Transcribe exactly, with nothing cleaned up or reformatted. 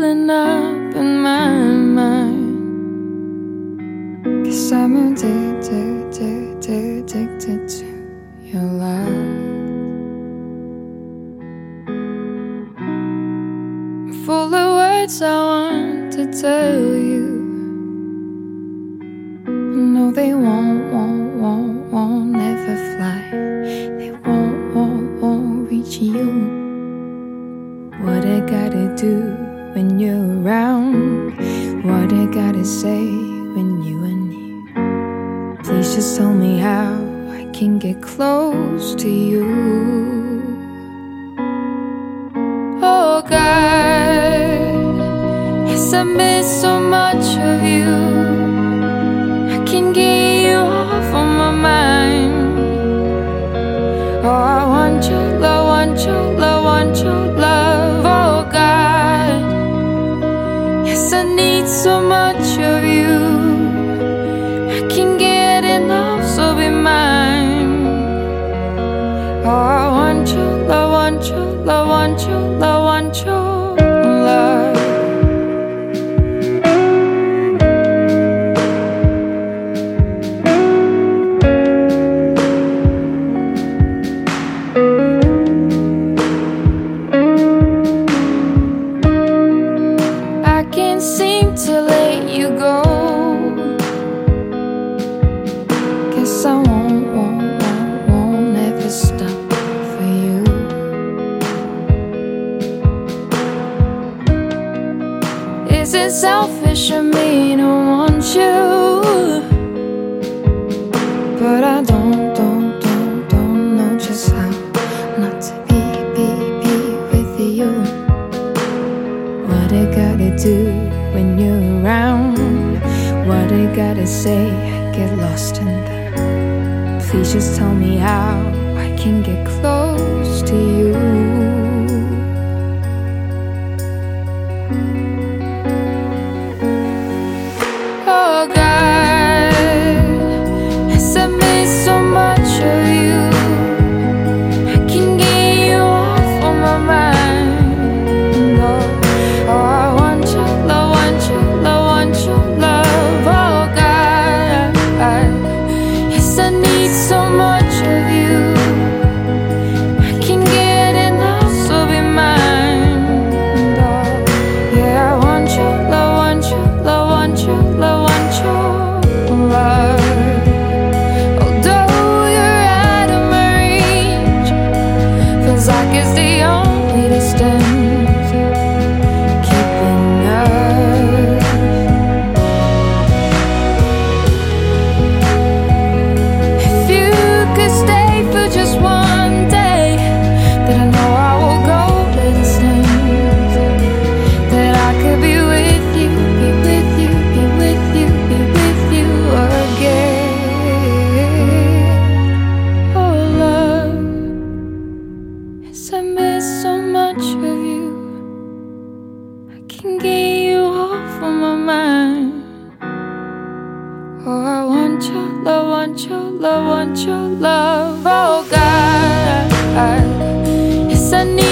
welling up in my mind. 'Cause I'm addicted, addicted, addicted to your love. I'm full of words I want to tell you. I know they won't, won't, won't, won't never fly. They won't, won't, won't reach you. What I gotta do when you're around, what I gotta say when you are near. Please just tell me how I can get close to you. Oh God, yes, I miss so much of you. I can't get you off of my mind. Oh, I want your love, want your love, want your love. Oh God, yes, I need so much of you. I can't get enough, so be mine. Oh, I want your love, want your love, want your love, want your love. I won't, won't, won't, won't never stop for you. Is it selfish of me to want you? But I don't, don't, don't, don't know just how not to be, be, be with you. What I gotta do when you're around, what I gotta say, I get lost in that. Please just tell me how I can get close to you. Oh God, yes, I miss so much of you. I can't get you off of my mind. Oh, oh, I want your love, want your love, want your love. Oh God, I, yes, I need so much of you. I can't get enough, so be mine. Oh, yeah, I want your love, want your love, want your love, want your love. Although you're out of my reach, feels like it's the only distance keeping us. If you could stay for just one day, then I know I will go to the distance. That I could be with you, be with you, be with you, be with you again. Oh love, yes, I miss so much of you. I can't get you off of my mind. Oh, I want your love, want your love, want your love. Oh God, yes, I need